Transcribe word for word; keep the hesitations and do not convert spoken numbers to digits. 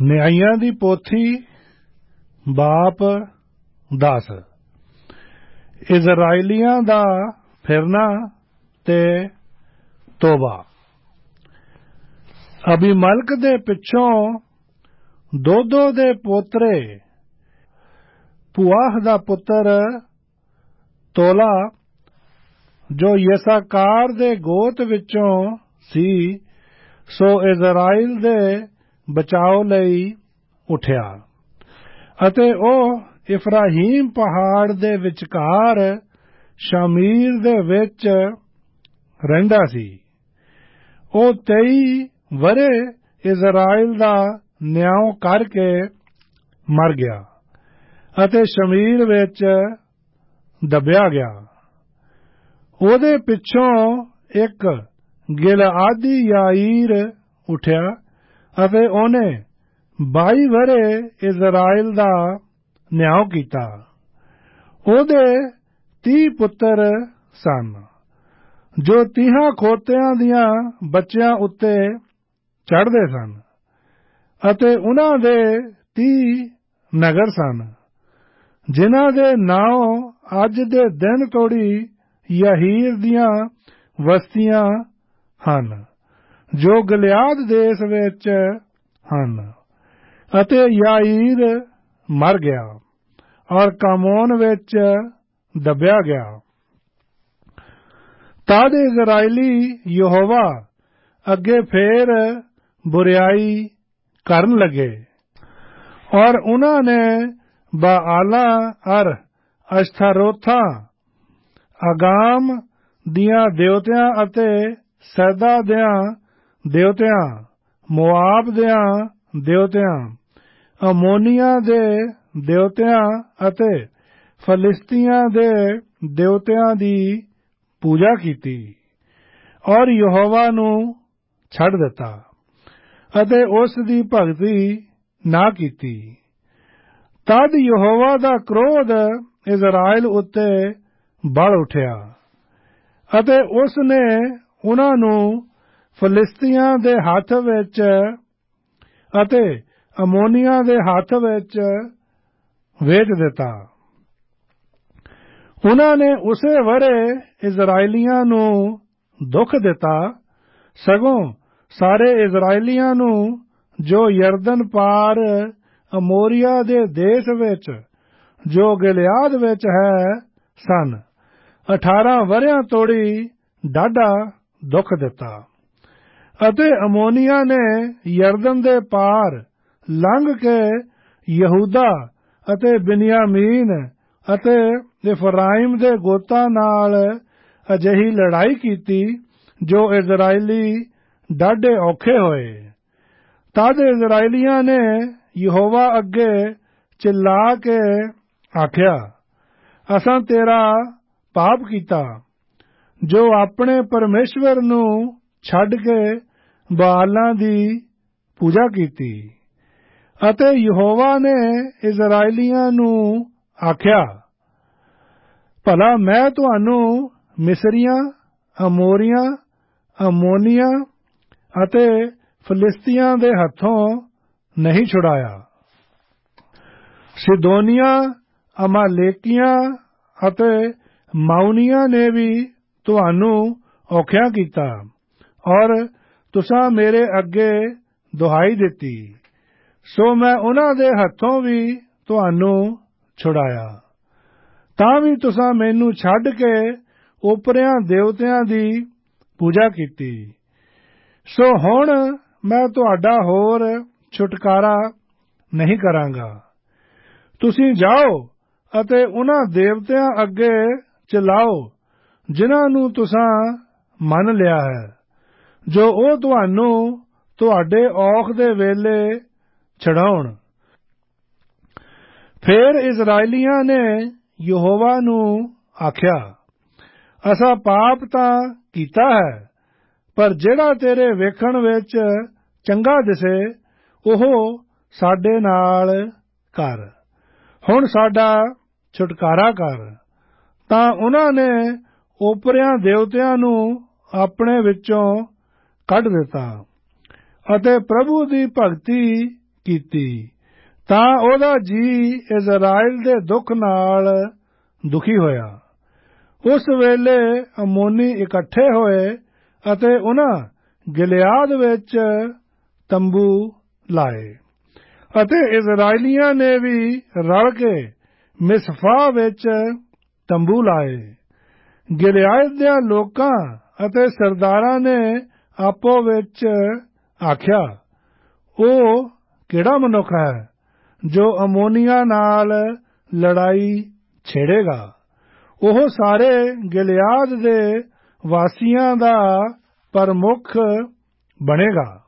ਨਿਆਂਇਆਂ ਦੀ ਪੋਥੀ ਬਾਪ ਦਸ। ਇਜ਼ਰਾਈਲੀਆਂ ਦਾ ਫਿਰਨਾ ਤੇ ਤੋਬਾ। ਅਬੀਮਲਕ ਦੇ ਪਿੱਛੋਂ ਦੋਦੋ ਦੇ ਪੋਤਰੇ ਪੁਆਹ ਦਾ ਪੁੱਤਰ ਤੋਲਾ, ਜੋ ਯਸਾਕਾਰ ਦੇ ਗੋਤ ਵਿੱਚੋਂ ਸੀ, ਸੋ ਇਜ਼ਰਾਈਲ ਦੇ ਬਚਾਓ ਲਈ ਉੱਠਿਆ ਅਤੇ ਉਹ ਇਫਰਾਹੀਮ ਪਹਾੜ ਦੇ ਵਿਚਕਾਰ ਸ਼ਾਮੀਰ ਦੇ ਵਿੱਚ ਰਹਿੰਦਾ ਸੀ। ਉਹ ਤੇਈ ਵਰੇ ਇਜ਼ਰਾਈਲ ਦਾ ਨਿਆਂ ਕਰਕੇ ਮਰ ਗਿਆ ਅਤੇ ਸ਼ਮੀਰ ਵਿੱਚ ਦੱਬਿਆ ਗਿਆ। ਉਹਦੇ ਪਿੱਛੋਂ ਇੱਕ ਗਿਲਆਦੀ ਯਾਈਰ ਉੱਠਿਆ ਅਤੇ ਉਹਨੇ ਬਾਈ ਵਰੇ ਇਜ਼ਰਾਈਲ ਦਾ ਨਿਆਂ ਕੀਤਾ। ਉਹਦੇ ਤੀਹ ਪੁੱਤਰ ਸਨ, ਜੋ ਤੀਹਾਂ ਖੋਤਿਆਂ ਦੀਆਂ ਬੱਚਿਆਂ ਉੱਤੇ ਚੜ੍ਹਦੇ ਸਨ, ਅਤੇ ਉਹਨਾਂ ਦੇ ਤੀਹ ਨਗਰ ਸਨ, ਜਿਨ੍ਹਾਂ ਦੇ ਨਾਂ ਅੱਜ ਦੇ ਦਿਨ ਤੋੜੀ ਯਹੀਰ ਦੀਆਂ ਵਸਤੀਆਂ ਹਨ, ਜੋ ਗਿਲਿਆਦ ਦੇਸ਼ ਵਿੱਚ ਹਨ। ਅਤੇ ਯਾਈਰ ਮਰ ਗਿਆ ਔਰ ਕਾਮੋਨ ਵਿੱਚ ਦੱਬਿਆ ਗਿਆ। ਤਦ ਇਜ਼ਰਾਈਲੀ ਯਹੋਵਾ ਅੱਗੇ ਫੇਰ ਬੁਰਿਆਈ ਕਰਨ ਲੱਗੇ ਔਰ ਉਹਨਾਂ ਨੇ ਬਾਆਲਾਂ ਅਰ ਅਸ਼ਤਾਰੋਥਾਂ, ਅਗਾਮ ਦੀਆਂ ਦੇਵਤਿਆਂ ਅਤੇ ਸੈਦਾ ਦਿਆਂ ਦੇਵਤਿਆਂ, ਮੋਆਬ ਦਿਆਂ ਦੇਵਤਿਆਂ, ਅਮੋਨੀਆਂ ਦੇ ਦੇਵਤਿਆਂ ਅਤੇ ਫਲਿਸਤੀਆਂ ਦੇ ਦੇਵਤਿਆਂ ਦੀ ਪੂਜਾ ਕੀਤੀ ਔਰ ਯਹੋਵਾ ਨੂੰ ਛੱਡ ਦਿੱਤਾ ਅਤੇ ਉਸ ਦੀ ਭਗਤੀ ਨਾ ਕੀਤੀ। ਤਦ ਯਹੋਵਾ ਦਾ ਕ੍ਰੋਧ ਇਜ਼ਰਾਈਲ ਉੱਤੇ ਬਲ ਉੱਠਿਆ ਅਤੇ ਉਸ ਨੇ ਉਹਨਾਂ ਨੂੰ ਫਲਿਸਤੀਆਂ ਦੇ ਹੱਥ ਵਿੱਚ ਅਤੇ ਅਮੋਨੀਆਂ ਦੇ ਹੱਥ ਵਿੱਚ ਵੇਚ ਦਿੱਤਾ। ਉਹਨਾਂ ਨੇ ਉਸੇ ਵਰੇ ਇਜ਼ਰਾਈਲੀਆਂ ਨੂੰ ਦੁੱਖ ਦਿੱਤਾ, ਸਗੋਂ ਸਾਰੇ ਇਜ਼ਰਾਈਲੀਆਂ ਨੂੰ ਜੋ ਯਰਦਨ ਪਾਰ ਅਮੋਰੀਆ ਦੇ ਦੇਸ਼ ਵਿੱਚ, ਜੋ ਗਿਲਿਆਦ ਵਿੱਚ ਹੈ, ਸਨ, ਅਠਾਰਾਂ ਵਰਿਆਂ ਤੋੜੀ ਡਾਢਾ ਦੁੱਖ ਦਿੱਤਾ। ਅਤੇ ਅਮੋਨੀਆ ਨੇ ਯਰਦਨ ਦੇ ਪਾਰ ਲੰਘ ਕੇ ਯਹੂਦਾ ਅਤੇ ਬਿਨਯਾਮੀਨ ਅਤੇ ਇਫਰਾਈਮ ਦੇ ਗੋਤਾਂ ਨਾਲ ਅਜਿਹੀ ਲੜਾਈ ਕੀਤੀ, ਜੋ ਇਜ਼ਰਾਈਲੀ ਡਾਢੇ ਔਖੇ ਹੋਏ। ਤਦ ਇਜ਼ਰਾਈਲੀਆਂ ਨੇ ਯਹੋਵਾ ਅੱਗੇ ਚਿল্ਲਾ ਕੇ ਆਖਿਆ, ਅਸਾਂ ਤੇਰਾ ਪਾਪ ਕੀਤਾ, ਜੋ ਆਪਣੇ ਪਰਮੇਸ਼ਵਰ ਨੂੰ ਛੱਡ ਕੇ ਬਾਲਾਂ ਦੀ ਪੂਜਾ ਕੀਤੀ। ਅਤੇ ਯਹੋਵਾ ਨੇ ਇਜ਼ਰਾਈਲੀਆਂ ਨੂੰ ਆਖਿਆ, ਭਲਾ ਮੈਂ ਤੁਹਾਨੂੰ ਮਿਸਰੀਆਂ, ਅਮੋਰੀਆਂ, ਅਮੋਨੀਆਂ ਅਤੇ ਫਲਿਸਤੀਆਂ ਦੇ ਹੱਥੋਂ ਨਹੀਂ ਛੁਡਾਇਆ। ਸਿਦੋਨੀਆਂ, ਅਮਾਲੇਕੀਆਂ ਅਤੇ ਮਾਉਨੀਆਂ ਨੇ ਵੀ ਤੁਹਾਨੂੰ ਔਖਿਆਂ ਕੀਤਾ ਔਰ ਤੁਸਾਂ ਮੇਰੇ ਅੱਗੇ ਦੁਹਾਈ ਦਿੱਤੀ, ਸੋ ਮੈਂ ਉਹਨਾਂ ਦੇ ਹੱਥੋਂ ਵੀ ਤੁਹਾਨੂੰ ਛੁਡਾਇਆ। ਤਾਂ ਵੀ ਤੁਸਾਂ ਮੈਨੂੰ ਛੱਡ ਕੇ ਓਪਰਿਆਂ ਦੇਵਤਿਆਂ ਦੀ ਪੂਜਾ ਕੀਤੀ। ਸੋ ਹੁਣ ਮੈਂ ਤੁਹਾਡਾ ਹੋਰ ਛੁਟਕਾਰਾ ਨਹੀਂ ਕਰਾਂਗਾ। ਤੁਸੀਂ ਜਾਓ ਅਤੇ ਉਹਨਾਂ ਦੇਵਤਿਆਂ ਅੱਗੇ ਚਿਲਾਓ, ਜਿਨ੍ਹਾਂ ਨੂੰ ਤੁਸਾਂ ਮੰਨ ਲਿਆ ਹੈ, ਜੋ ਉਹ ਤੁਹਾਨੂੰ ਤੁਹਾਡੇ ਔਖ ਦੇ ਵੇਲੇ ਛਡਾਉਣ। ਫਿਰ ਇਜ਼ਰਾਈਲੀਆਂ ਨੇ ਯਹੋਵਾ ਨੂੰ ਆਖਿਆ, ਅਸਾਂ ਪਾਪ ਤਾਂ ਕੀਤਾ ਹੈ, ਪਰ ਜਿਹੜਾ ਤੇਰੇ ਵੇਖਣ ਵਿੱਚ ਚੰਗਾ ਦਿਸੇ, ਉਹ ਸਾਡੇ ਨਾਲ ਕਰ। ਹੁਣ ਸਾਡਾ ਛੁਟਕਾਰਾ ਕਰ। ਤਾਂ ਉਹਨਾਂ ਨੇ ਓਪਰਿਆਂ ਦੇਵਤਿਆਂ ਨੂੰ ਆਪਣੇ ਵਿੱਚੋਂ ਕੱਢ ਦਿੱਤਾ ਅਤੇ ਪ੍ਰਭੂ ਦੀ ਭਗਤੀ ਕੀਤੀ ਤਾਂ ਉਹਦਾ ਜੀ ਇਜ਼ਰਾਈਲ ਦੇ ਦੁੱਖ ਨਾਲ ਦੁਖੀ ਹੋਇਆ। ਉਸ ਵੇਲੇ ਅਮੋਨੀ ਇਕੱਠੇ ਹੋਏ ਅਤੇ ਉਹਨਾਂ ਗਿਲਿਆਦ ਵਿੱਚ ਤੰਬੂ ਲਾਏ ਅਤੇ ਇਜ਼ਰਾਈਲੀਆਂ ਨੇ ਵੀ ਰਲ ਕੇ ਮਿਸਪਾ ਵਿੱਚ ਤੰਬੂ ਲਾਏ। ਗਿਲਿਆਦ ਦੇ ਲੋਕਾਂ ਅਤੇ ਸਰਦਾਰਾਂ ਨੇ ਆਪੋ ਵਿੱਚ ਆਖਿਆ, ਉਹ ਕਿਹੜਾ ਮਨੁੱਖ ਹੈ ਜੋ ਅਮੋਨੀਆਂ ਨਾਲ ਲੜਾਈ ਛੇੜੇਗਾ? ਉਹ ਸਾਰੇ ਗਿਲਿਆਦ ਦੇ ਵਾਸੀਆਂ ਦਾ ਪ੍ਰਮੁੱਖ ਬਣੇਗਾ।